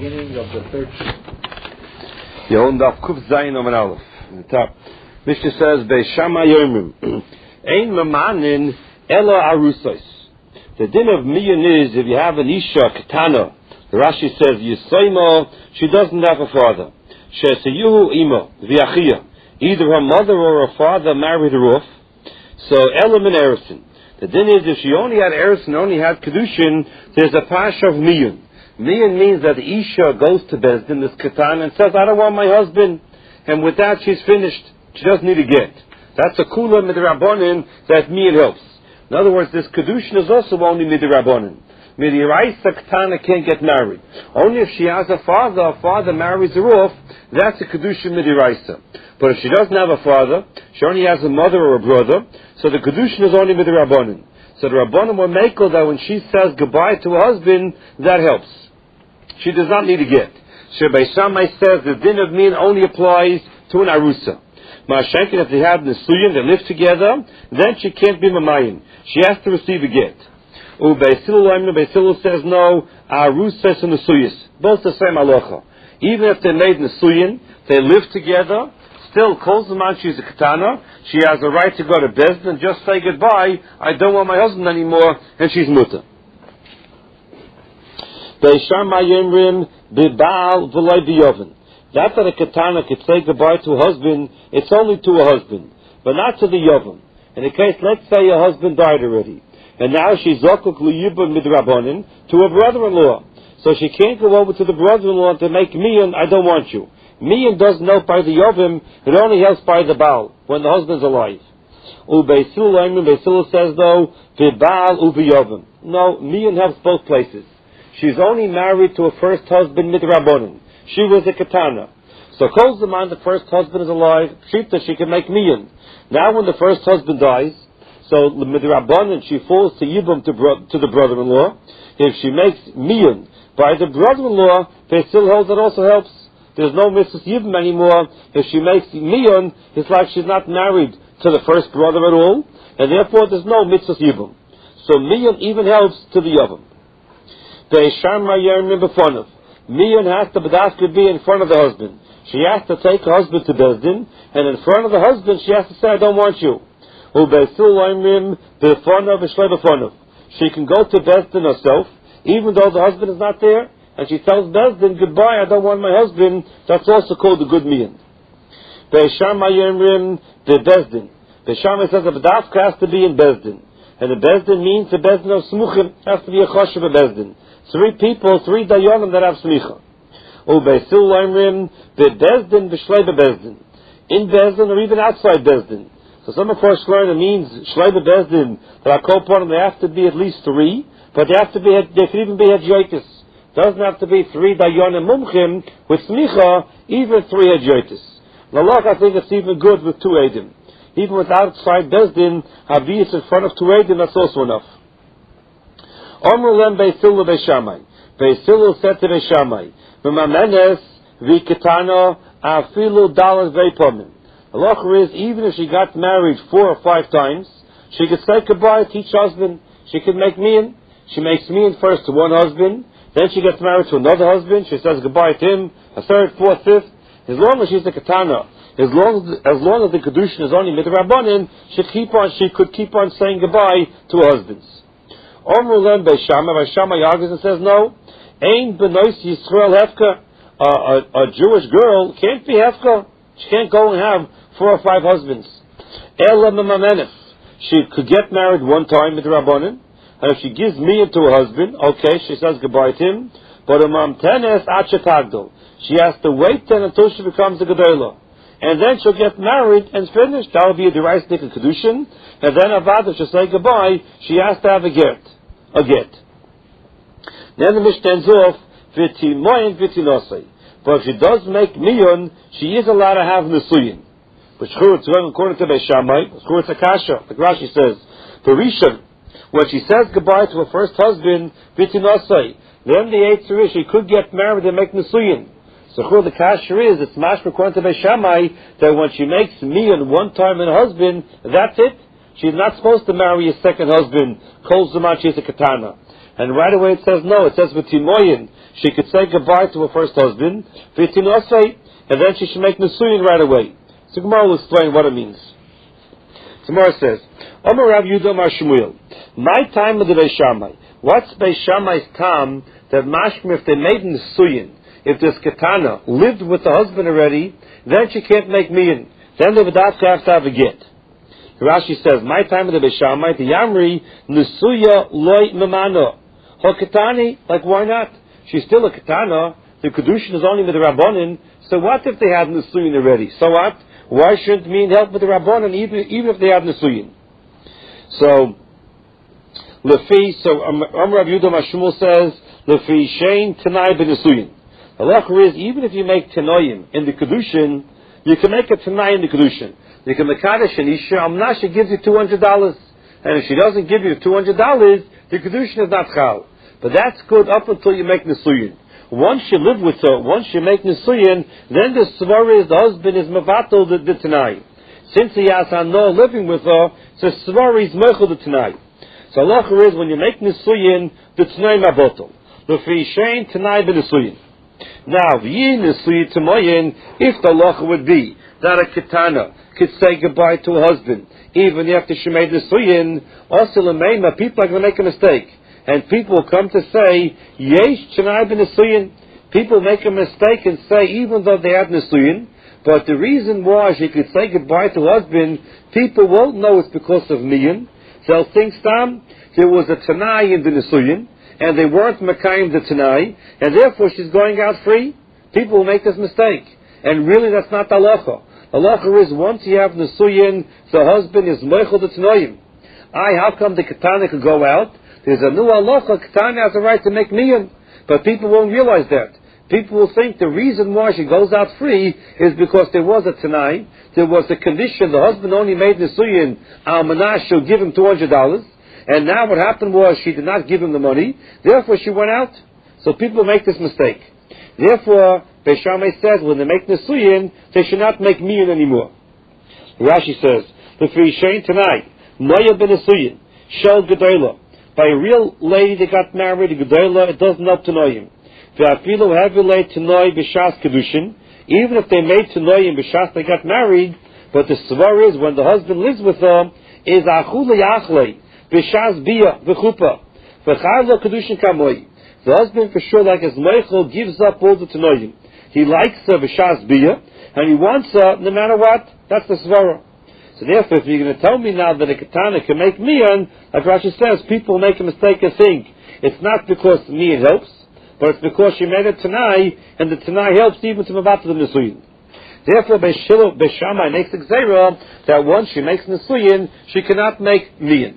beginning of the third sheet. Yehondav Kuf Zayin Omen Aleph. In the top, Mishnah says, Beishama Yomim, Ein Mamanin Elo Arusos. The din of Miyan is if you have an Isha Katana. The Rashi says Yisoimo, she doesn't have a father. Shesayuhu Imo Viachia. Either her mother or her father married her off. So Elam and Erison. The din is if she only had Erison, only had Kedushin, there's a pasha of Miyan. Miyan means that the Isha goes to Bezdin, this Katana, and says, I don't want my husband. And with that, she's finished. She doesn't need a get. That's a kula midrabanan that Miyan helps. In other words, this Kedushin is also only midrabanan. Midiraisa Katana can't get married. Only if she has a father marries her off, that's a Kedushin midiraisa. But if she doesn't have a father, she only has a mother or a brother, so the Kedushin is only midrabanan. So the Rabbanim will make her that when she says goodbye to her husband, that helps. She does not need a get. Shebei Shammai says the din of min only applies to an arusa. Ma'ashenkin, if they have Nesuyin, they live together, then she can't be mamayim. She has to receive a get. Beis Hillel says no, arusa and Nesuyis. Both the same halacha. Even if they made Nesuyin, they live together, still calls the man she's a katana, she has a right to go to Bezdin and just say goodbye, I don't want my husband anymore, and she's muta. That a katana could say goodbye to a husband, it's only to a husband, but not to the yovam. In the case, let's say your husband died already, and now she's zokuk liyibun midrabanan to her brother-in-law. So she can't go over to the brother-in-law to make miyan, I don't want you. Miyan doesn't help by the Yovim, it only helps by the Baal, when the husband's alive. Beis Hillel says though, V'Baal u'V'Yovim. No, Miyan helps both places. She's only married to her first husband, Midrabanan. She was a Katana. So calls the man the first husband is alive, Shita, she can make Miyan. Now when the first husband dies, so the Midrabanan, she falls to Yibum to the brother-in-law. If she makes Miyan by the brother-in-law, Beis Hillel that also helps. There's no Mrs. Yibam anymore. If she makes Miyan, it's like she's not married to the first brother at all, and therefore there's no Mrs. Yibam. So Miyan even helps to the Yavam. Miyan has to be in front of the husband. She has to take her husband to Bezdin, and in front of the husband she has to say, I don't want you. She can go to Bezdin herself, even though the husband is not there, and she tells Bezdin, goodbye, I don't want my husband. That's also called a good miyan. The Bezdin. The Shammai says that the dafka has to be in Bezdin. And the Bezdin means the Bezdin of Smuchim has to be a choshev of Bezdin. 3 people, 3 dayanim that have smicha. The Bezdin, the Shleiba Bezdin. In Bezdin or even outside Bezdin. So some of us learn it means Shleiba Bezdin, that I call upon them, they have to be at least 3, but they have to be, they can even be hedyotis. Doesn't have to be 3 dayanim mumchim with smicha, even 3 hedyotis. Lalach, I think it's even good with 2 edim. Even with outside Bezdin, Haviyas in front of 2 edim, that's also enough. Omru lem Beis Hillel Beis Shammai. Beis Hillel said to Beis Shammai, V'mamenes v'ketana afilu dalas v'pomin. Lalach is, even if she got married 4 or 5 times, she could say goodbye to each husband. She could make miyan. She makes miyan first to one husband, then she gets married to another husband, she says goodbye to him, a 3rd, 4th, 5th. As long as she's a katana, as long as the kedushin is only midrabanan, she could keep on saying goodbye to her husbands. Omru lem Beis Shammai argues and says no. Ein benois Yisrael hefka. A Jewish girl can't be hefka. She can't go and have 4 or 5 husbands. Ela memamenef. She could get married one time midrabanan, and if she gives miyan to her husband, okay, she says goodbye to him. But tenes achetagdo. She has to wait then until she becomes a gedolah. And then she'll get married and finish. That will be a deraisnik and kedushin. And then avad, she'll say goodbye, she has to have a get. Then the Mishnah ends off, v'timoyin v'tinosei. But if she does make miyan, she is allowed to have nesuyin. But according to Beis Shammai, it's a kasha. Like Rashi says, for Rishon, when she says goodbye to her first husband, v'tinosei, then the answer is she could get married and make nesuyin. So the kasher is, it's mashma according to Beis Shammai, that when she makes miyan one time and a husband, that's it. She's not supposed to marry a second husband, kol zaman she's a katana. And right away it says no, it says v'timoyin. she could say goodbye to her first husband, and then she should make Nisuyin right away. So Gemara will explain what it means. Gemara says, Omer Rav Yehuda Amar Shmuel, my time of the Beis Shammai. What's Beis Shammai's time that mashma if they made Nisuyin, if this Ketana lived with the husband already, then she can't make Miyin. Then they would have to have a get. Rashi says, my time of the Beis Shammai, the Yamri, Nisuya loy mamano. Her Ketani, like why not? She's still a Ketana, the Kedushin is only with the Rabbanin, so what if they have Nisuyin already? So what? Why shouldn't Miyin help with the Rabbanin even if they have Nisuyin? So, Rav Yehuda Amar Shmuel says, Lefi Shein Tanai b'Nisuyin. The halacha is, even if you make Tanoim in the Kedushin, you can make a Tanai in the Kedushin. You can make Kaddish and Isha, Amnasha gives you $200. And if she doesn't give you $200, the Kedushin is not Chal. But that's good up until you make Nisuyin. Once you live with her, once you make Nisuyin, then the Svar is, the husband is Mavato the Tanai. Since he has no living with her, so Svar is Mechel the Tanai. So halacha is, when you make Nisuyin, the Tanai Mavato. Lefi Shein Tanai b'Nisuyin. Now, V'yin Nisuyin Tamoyin, if the halacha would be that a Ketana could say goodbye to a husband, even after she made Nisuyin, also L'meima, people are going to make a mistake. And people will come to say, Yesh Tanai b'Nisuyin. People make a mistake and say, even though they have Nisuyin, but the reason why she could say goodbye to her husband, people won't know it's because of Miyin. They'll think, there was a Tanai in the Nisuyin, and they weren't Makayim the Tanai, and therefore she's going out free. People will make this mistake. And really that's not the halacha. The halacha is, once you have Nisuyin, the husband is Meichel the Tanoim. How come the Ketana could go out? There's a new halacha, Ketana has a right to make Miyin. But people won't realize that. People will think the reason why she goes out free is because there was a Tanai, there was a condition, the husband only made Nisuyin, Almanah, she'll give him $200, and now what happened was she did not give him the money, therefore she went out. So people make this mistake. Therefore, Beis Shammai says, when they make Nisuyin, they should not make Miyin anymore. Rashi says, Lefi Shein Tanai, Noya ben Nisuyin, Shel Gedolah. By a real lady that got married, a Gedolah, it doesn't help to Noyim. V'afilu hevilei Tanoi b'shas Kedushin, even if they made Tanoim b'shas they got married, but the svar is, when the husband lives with them, is achule yachle, b'shas bia, v'chupa, v'chaylo Kedushin kamoi. The husband, for sure, like his Meichel, gives up all the Tanoim. He likes her b'shas bia, and he wants her no matter what. That's the svara. So therefore, if you're going to tell me now that a Ketana can make Miyan, like Rashi says, people make a mistake and think it's not because Miyan helps, but it's because she made a Tanai, and the Tanai helps even to Mavato the Nisuyin. Therefore, Beis Shammai makes a Gzeira that once she makes Nisuyin, she cannot make Miyan.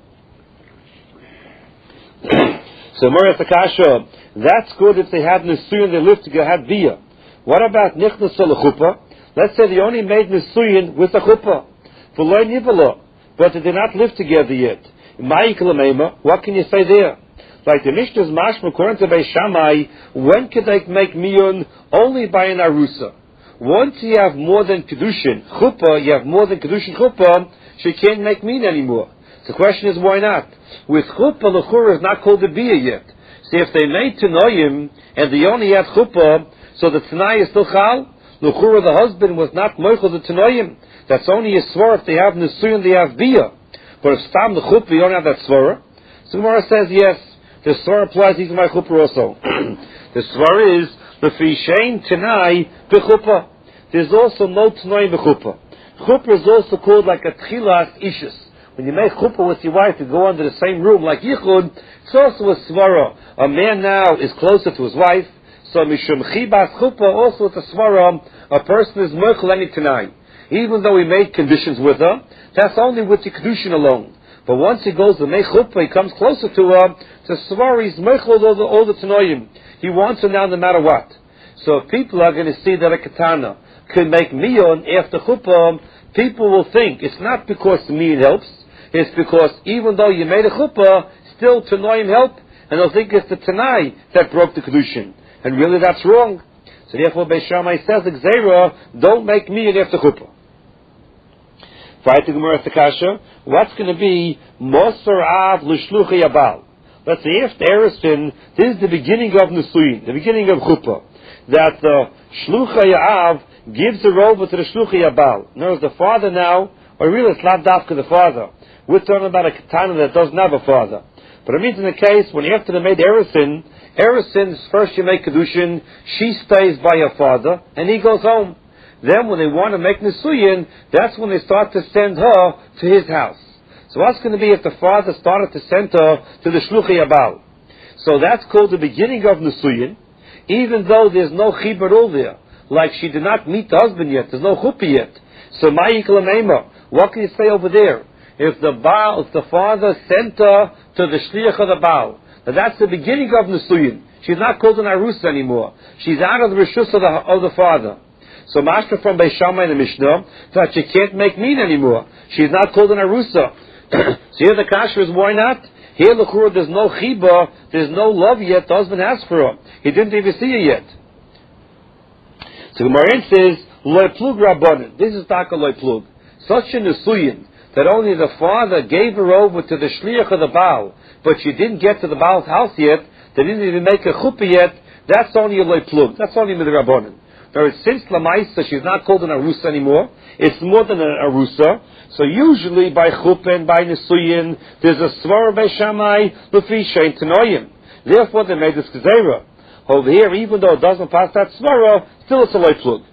So, Moria Takasha, that's good if they have Nisuyin, they live together, have Bia. What about Nichnas Chuppah? Let's say they only made Nisuyin with a Chuppah. V'loy Nivalo, but they did not live together yet. What can you say there? Like the Mishnah's mashma, according to Beis Shammai, when could they make Miyun? Only by an Arusa. Once you have more than Kedushin Chuppah, you have more than Kedushin Chuppah, she can't make Miyun anymore. The question is, why not? With Chuppah, L'chura is not called a Bia yet. See, if they made Tanoim, and they only had Chuppah, so the Tanai is still Chal, L'chura, the husband was not Meichel the Tanoim. That's only a Svar if they have Nisuyin, they have Bia. But if Stam the Chuppah, you don't have that Svar. So Gemara says, yes, the Svar applies even by Chuppah also. The Svar is, Lefi Shein Tanai b'Chuppah. There's also no Tanai b'Chuppah. Chuppah is also called like a Tchilas Ishus. When you make Chuppah with your wife to go under the same room like Yichud, it's also a Svara. A man now is closer to his wife, so Mishum Chibas Chuppah, also it's a Svara, a person is Merkel any Tanai. Even though he made conditions with her, that's only with the Kedushin alone. But once he goes to make Chuppah, he comes closer to her, to Svar, he's Merkel all the Tanoim. He wants her now no matter what. So if people are going to see that a Ketana can make Miyon after Chuppah, people will think it's not because the Miyon helps, it's because even though you made a Chuppah, still Tanoim help, and they'll think it's the Tanai that broke the Kedushin. And really that's wrong. So therefore Beis Shammai says, Gzeira, don't make Miyon after Chuppah. What's going to be Mosar Av L'Shluchei Abal? let's say after Erusin, this is the beginning of Nisuyin, the beginning of Chuppah, that the Shlucha Ya'av gives her over to the Shlucha Yabal. In other words, the father now, or really it's not Dafka the father. We're talking about a Ketana that doesn't have a father. But it means in the case, when after they made Erusin, first you make Kedushin, she stays by her father, and he goes home. Then when they want to make Nisuyin, that's when they start to send her to his house. So what's going to be if the father started to send her to the Shluchi Yabal? So that's called the beginning of Nisuyin, even though there's no Chibur all there. Like she did not meet the husband yet, there's no Chuppah yet. So Ma'ik L'meima, what can you say over there? If the father sent her to the Shliach of the Baal, now that's the beginning of Nisuyin. She's not called an Arus anymore. She's out of the Rishus of the father. So Mashra from Beis Shammai in the Mishnah that she can't make mean anymore. She's not called an Arusa. So here the kasha is why not? Here l'chura there's no chiba, there's no love yet. The husband asked for her. He didn't even see her yet. So Gemara says loy plug rabbanon. This is taka loy plug. Such a nesuyin that only the father gave her over to the shliach of the Baal, but she didn't get to the Baal's house yet. They didn't even make a chuppah yet. That's only a loy plug. That's only mid rabbanon. Now, since Lamaisa, she's not called an Arusa anymore, it's more than an Arusa. So usually by Chuppah and by Nisuyin, there's a Svara Beis Shammai, Lefi Shein Tanoyim. Therefore they made this Gezerah. Over here, even though it doesn't pass that Svara, still it's a loy plug.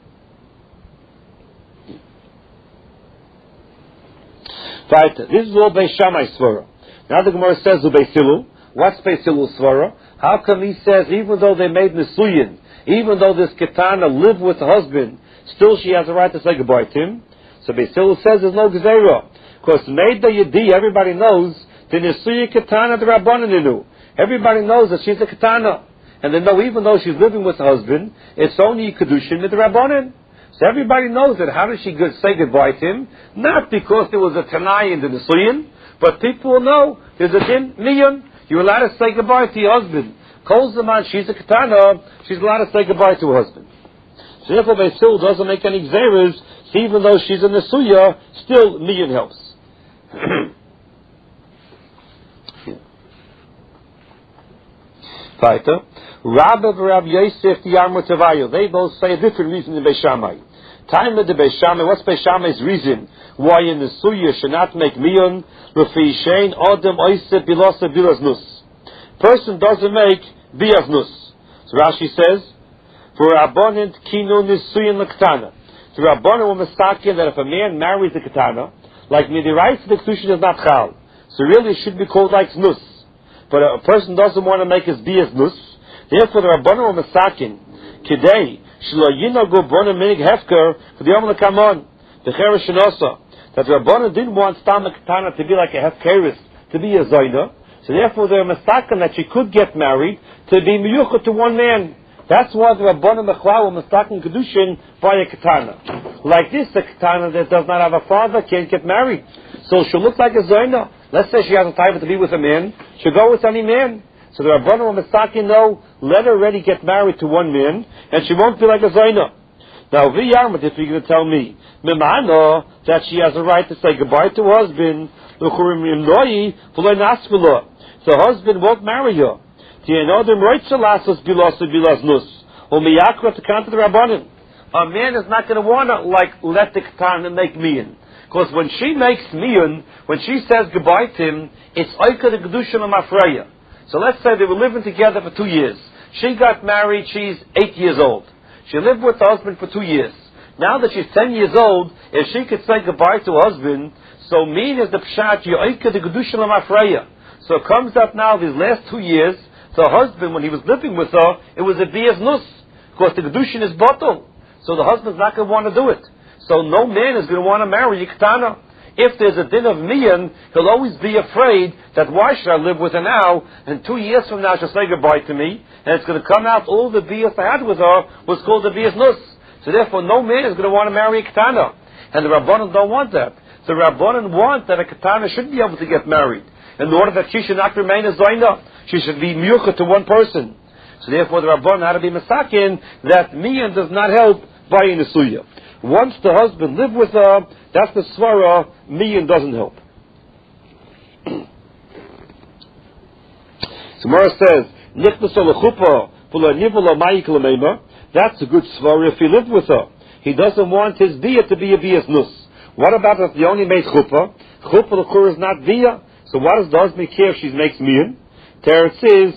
Right, this is all Beis Shammai Svara. Now the Gemara says, Beis Hillel. What's Beis Hillel Svara? How come he says, even though they made Nisuyin, even though this Ketana lived with the husband, still she has a right to say goodbye to him? So Beis Hillel says there's no Gezerah. Because made the Yedi, everybody knows, the Nisuya Ketana the Rabbananu. Everybody knows that she's a Ketana. And they know even though she's living with the husband, it's only Kedushin with the Rabbanan. So everybody knows that. How does she say goodbye to him? Not because there was a Tanai in the Nisuyin, but people will know there's a Din Miyan. You're allowed to say goodbye to your husband. Calls the man, she's a Ketana, she's allowed to say goodbye to her husband. So therefore Beis Hillel doesn't make any Gzeres, so even though she's a Nesuya, still Miyan helps. Weiter. Rabbi and Rabbi Yosef the Yarmut Tavayo, they both say a different reason than Beis Shammai. Time of the Beis Shammai, what's Beis Shammai's reason why a Nesuya should not make Miyan? Lefi Shein Adam Oiseh Bilasa Bilaznus. Person doesn't make biyaznus. So Rashi says, for Rabbanan kinu nisuyin l'ktana. The Rabbanan were mistaken that if a man marries a ketana, like midiraisa the kedushin is not chal. So really it should be called like znus. But a person doesn't want to make his biyaznus. Therefore the Rabbanan were mistaken. Kidei shelo yinagu bona minig hefker for the yom l'kamon the cheresh shenosa. That the Rabbanan didn't want stam ketana to be like a hefkeris, to be a zayna. So therefore, they're mistaken that she could get married to be miyucha to one man. That's why the Rabbanan Mechlau were mistaken Kedushin by a Ketana. Like this, a Ketana that does not have a father can't get married. So she'll look like a Zaina. Let's say she has a time to be with a man. She'll go with any man. So the Rabbanan were mistaken, no, let her already get married to one man, and she won't be like a Zaina. Now, V'yarmat, if you're going to tell me, Mimano, that she has a right to say goodbye to her husband, so husband won't marry her. A man is not going to want to let the Ketana make miyan. Because when she makes miyan, when she says goodbye to him, it's oika the Kedushin of Mafreya. So let's say they were living together for 2 years. She got married, she's 8 years old. She lived with her husband for 2 years. Now that she's 10 years old, if she could say goodbye to her husband, so mean is the pshat, yo'ika the Kedushin of Mafreya. So it comes up now these last 2 years, so her husband, when he was living with her, it was a biyaz nus, because the Kedushin is bottle. So the husband's not going to want to do it. So no man is going to want to marry a Ketana. If there's a din of miyan, he'll always be afraid that why should I live with her now, and 2 years from now she'll say goodbye to me, and it's going to come out all the biyaz I had with her was called the biyaz nus. So therefore no man is going to want to marry a Ketana. And the Rabbanan don't want that. The Rabbanan want that a Ketana should be able to get married, in order that she should not remain a Zaina. She should be miyucha to one person. So therefore the Rabbanan had to be masakin that miyan does not help by a Nesuya. Once the husband lived with her, that's the svara, miyan doesn't help. So Gemara says, that's a good svara if he lived with her. He doesn't want his bia to be a bias nus. What about if he only made chuppah? Chuppah l'kur is not bia. So what does the husband care if she makes mian? Teretz says,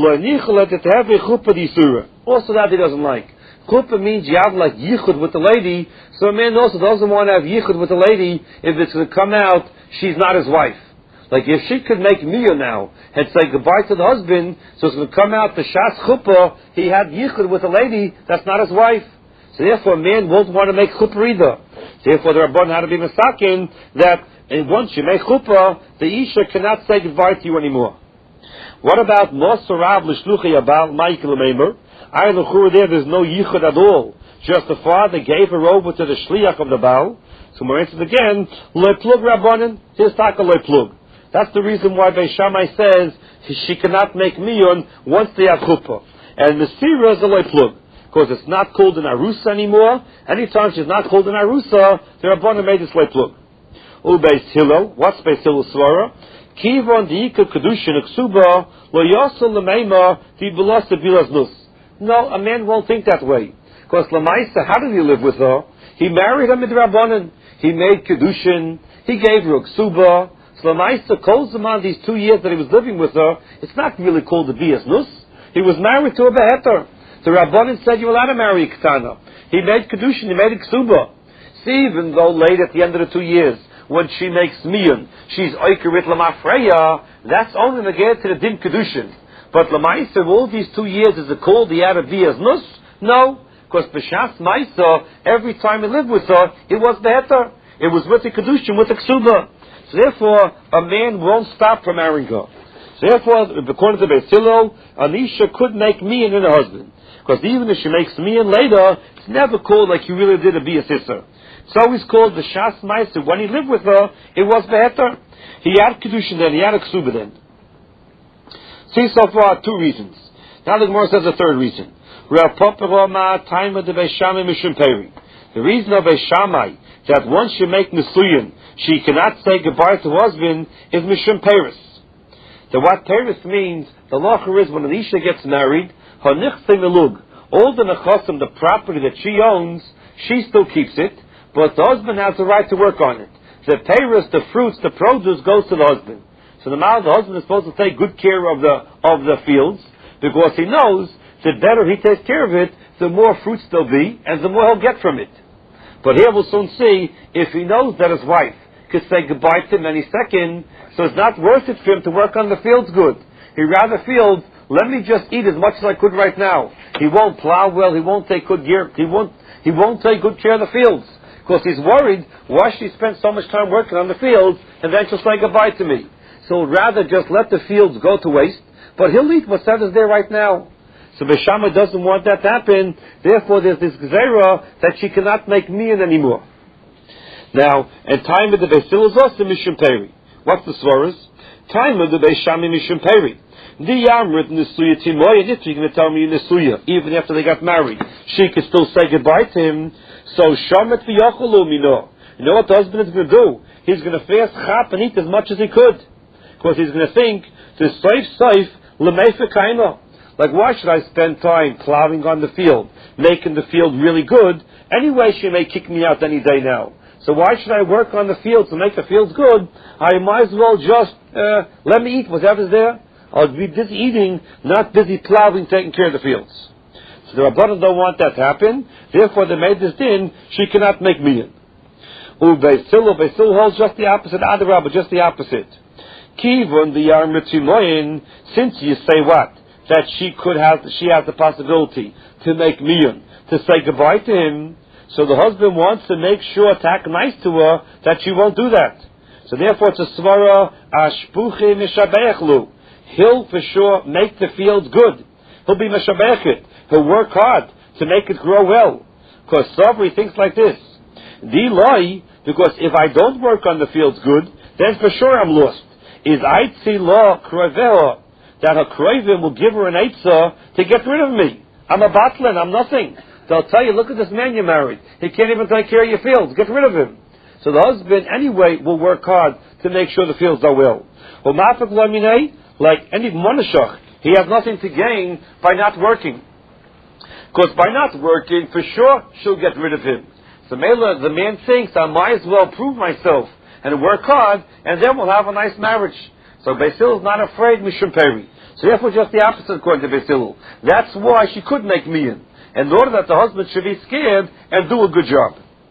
also that he doesn't like. Chuppah means you have like yichud with the lady, so a man also doesn't want to have yichud with the lady if it's going to come out she's not his wife. Like if she could make miya now and say goodbye to the husband, so it's going to come out the shas chuppah, he had yichud with a lady that's not his wife. So therefore a man won't want to make chuppah either. Therefore the Rabban had to be misakin that once you make chuppah, the isha cannot say goodbye to you anymore. What about Mosar Rav l'shluchi abal Michael Meimer? I l'chur there's no yichud at all. Just the father gave her over to the shliach of the Baal. So we answered again, loy plug Rabbanan, his taka loy plug. That's the reason why Beis Shammai says she cannot make miyun once they have chuppah. And Mesira is a loy plug, because it's not called an arusa anymore. Anytime she's not called an arusa, the Rabbanan made this loy plug. Beis Hillel, what's Beis Hillel svara? Kivon diika kedushin ksuba lo yosel lemeima di belas bilas nus. No, a man won't think that way. Because lamaisa, how did he live with her? He married her midrabanan. He made kedushin. He gave her a ksuba. So lamaisa calls him on these 2 years that he was living with her. It's not really called the bias nus. He was married to a beheter. The rabbanan said you're allowed to marry a ketana. He made kedushin. He made a ksuba. See, even though late at the end of the 2 years, when she makes miyun, she's oikerit lamafreya, that's only negated to the din kedushin. But lamaisa, all these 2 years, is it called the ad of bias nus? No, because b'shas ma'isa, every time he lived with her, it was beheter. It was with the kedushin, with the ksuba. So therefore, a man won't stop from marrying her. So therefore, according to Beis Hillel, Anisha could make miyun in her husband. Because even if she makes miyun later, it's never called like you really did a bias sister. It's always called the Shas Ma'aser. When he lived with her, it was beheter. He had kedushin then, he had a ksuba then. See so far 2 reasons. Now the Gemara says a 3rd reason. The reason of Beis Shammai that once you make Nisuyin, she cannot say goodbye to her husband is Mishum Peris. So what Peris means, the lacher is when an Isha gets married, her nichse melug, all the nechasim, the property that she owns, she still keeps it, but the husband has the right to work on it. The Peris, the fruits, the produce goes to the husband. So the husband is supposed to take good care of the fields, because he knows the better he takes care of it, the more fruits there'll be, and the more he'll get from it. But here we'll soon see, if he knows that his wife could say goodbye to him any second, so it's not worth it for him to work on the fields good. He'd rather fields, let me just eat as much as I could right now. He won't plow well, he won't take good care, he won't take good care of the fields. Because he's worried, why should he spend so much time working on the fields, and then she'll say goodbye to me. So he'd rather just let the fields go to waste, but he'll eat whatever's there right now. So Beis Shammai doesn't want that to happen, therefore there's this gzeira that she cannot make miyan anymore. Now, and time of the Beis Hillel is also Mishum Peri. What's the svaras? Time of the Beis Shammai Mishum Peri. The Yamrit Nisuya Timoy, and if you're going to tell me Nisuya, even after they got married, she could still say goodbye to him. So Shamet V'Yacholu Mino. You know what the husband is going to do? He's going to fast chap and eat as much as he could. Because he's going to think, the saif l'meife kaino. Like, why should I spend time plowing on the field, making the field really good? Anyway, she may kick me out any day now. So why should I work on the field to make the fields good? I might as well just let me eat whatever's there. I'll be busy eating, not busy plowing, taking care of the fields. So the Rabbanan don't want that to happen. Therefore, they made this din, she cannot make miyan. Beis Hillel holds just the opposite. Adarabah, just the opposite. Kivon the Yarmitimoyin, since you say what? That she has the possibility to make miyan, to say goodbye to him. So the husband wants to make sure, to act nice to her, that she won't do that. So therefore it's a svara, ashpuche mishabechlu. He'll for sure make the fields good. He'll be mishabechet. He'll work hard to make it grow well. Because Sabri thinks like this. Dilai, because if I don't work on the fields good, then for sure I'm lost. Is aitzi la kroveha, that her krovim will give her an eitzah to get rid of me. I'm a batlin, I'm nothing. They'll tell you, look at this man you married. He can't even take care of your fields. Get rid of him. So the husband, anyway, will work hard to make sure the fields are well. Like any monashach, He has nothing to gain by not working. Because by not working, for sure, she'll get rid of him. So Mela, the man thinks, I might as well prove myself and work hard, and then we'll have a nice marriage. So Beis Hillel is not afraid, Mishum Peri. So therefore, just the opposite according to Beis Hillel. That's why she could make mian, in order that the husband should be scared and do a good job.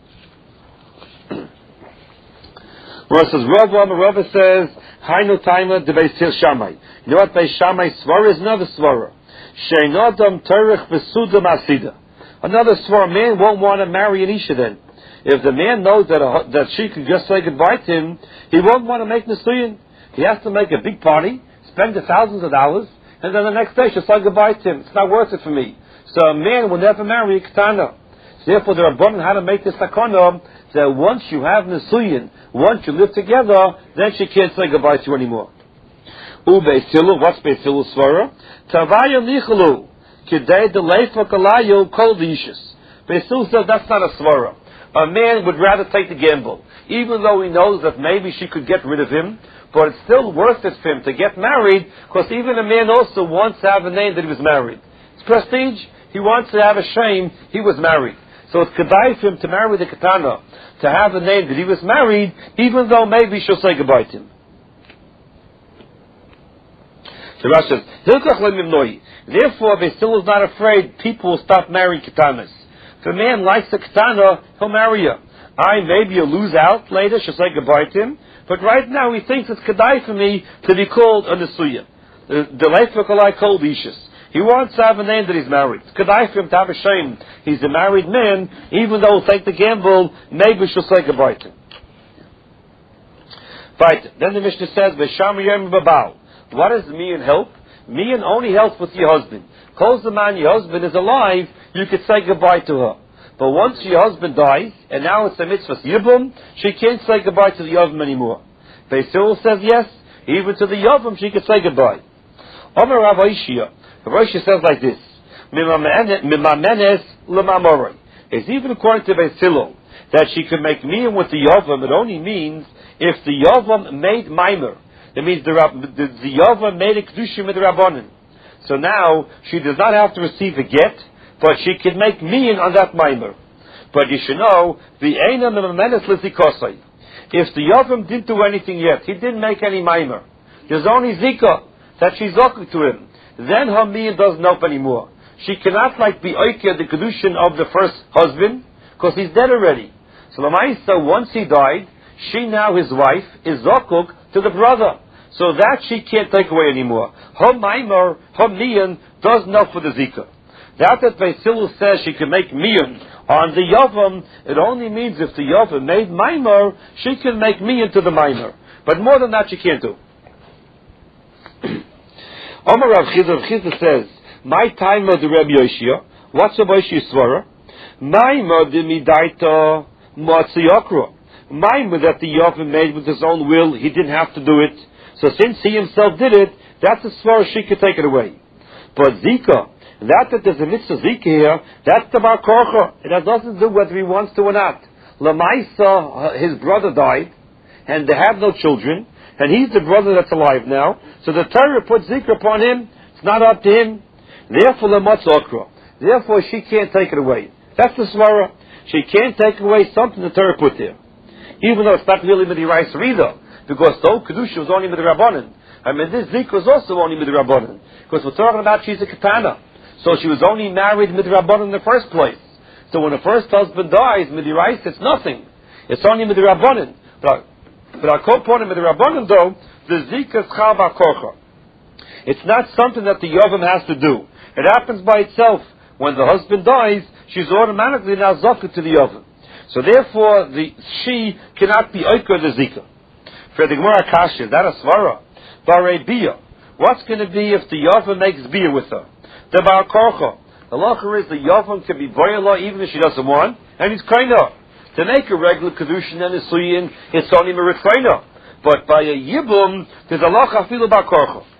Versus Rava says, Hainu Taima de Beis Hillel Shammai. You know what Beis Shammai svara is? Another svara. Sheinodam terich besudam asida. Another svara, man won't want to marry an isha then. If the man knows that she can just say goodbye to him, he won't want to make nisuyin. He has to make a big party, spend the thousands of dollars, and then the next day she'll say goodbye to him. It's not worth it for me. So a man will never marry a ketana. So therefore, there are abundant how to make this takana that once you have nisuyin, once you live together, then she can't say goodbye to you anymore. Beis Hillel, what's Beis Hillel's svara? Tavaya nichelu kidei deleifa kalayu kol diishis. Beis Hillel says that's not a svara. A man would rather take the gamble, even though he knows that maybe she could get rid of him, but it's still worth it for him to get married, because even a man also wants to have a name that he was married. It's prestige. He wants to have a shame he was married. So it's kedai for him to marry the ketana, to have a name that he was married, even though maybe she'll say goodbye to him. The Rashi says, therefore, Beis Hillel is not afraid people will stop marrying ketanas. If a man likes a ketana, he'll marry her. Maybe you'll lose out later, she'll say goodbye to him, but right now he thinks it's kedai for me to be called a nesuya. The leifekalai called ishus. He wants to have a name that he's married. It's kedai for him to have a shame. He's a married man, even though he'll take the gamble, maybe she'll say goodbye to him. Right. Then the Mishnah says, V'sham yom babal. What does mian help? Mian only helps with your husband. Calls the man your husband is alive, you could say goodbye to her. But once your husband dies, and now it's a mitzvah yibum, she can't say goodbye to the yavam anymore. Beis Hillel says yes, even to the yavam she could say goodbye. Omer Rav Aishia. Rav Aishia says like this: Mimamenes lemamorei. It's even according to Beis Hillel that she can make mian with the yavam. It only means if the yavam made maimer. That means the yavam made a kedushim with the rabbanon. So now she does not have to receive a get, but she can make mian on that maimer. But you should know the einam mimamenes lizikosai. If the yavam didn't do anything yet, he didn't make any maimer. There's only zika that she's zokuk to him. Then her mian doesn't help anymore. She cannot be oiker the kedushin of the first husband because he's dead already. So Lamaisa, once he died, she now his wife is zokuk to the brother. So that she can't take away anymore. Her maimer, her mian doesn't help for the zika. That Beis Hillel says she can make mian on the yavam, it only means if the yavam made maimer, she can make mian to the maimer. But more than that she can't do. Omar Rav Chizah says, my time of the Rebbe Yoshia, what's Rebbe Yoshia svara? Maimer de midaita matziyakra. Maimer that the yavam made with his own will, he didn't have to do it. So since he himself did it, that's as far as she could take it away. But Zika, that there's a mitzvah Zika here, that's the Bar Korcha. It has nothing to do whether he wants to or not. Lamaisa, his brother died, and they have no children, and he's the brother that's alive now. So the Torah puts Zika upon him. It's not up to him. Therefore, Lamatz Okra. Therefore, she can't take it away. That's the svara. She can't take away something the Torah put there, even though it's not really Midirayis either. Because the old Kedusha was only with the Rabbanan. I mean, this Zik was also only with the Rabbanan. Because we're talking about she's a Ketana. So she was only married with the Rabbanan in the first place. So when the first husband dies, Midirais, it's nothing. It's only with the Rabbanan. But our component with the Rabbanan, though, the Zik is Chal Bar Korcha. It's not something that the Yavam has to do. It happens by itself. When the husband dies, she's automatically now Zakah to the Yavam. So therefore, she cannot be Oikar the Zika. For the Gemara Kasha, is that a svara? Barei bia. What's going to be if the yavam makes bia with her? The Bar Korcha. The lacher is the yavam can be boyala even if she doesn't want, and he's kaina. To make a regular kedushin and a suyin, it's only merit kaina. But by a yibum, there's a lacha afilu Bar Korcha.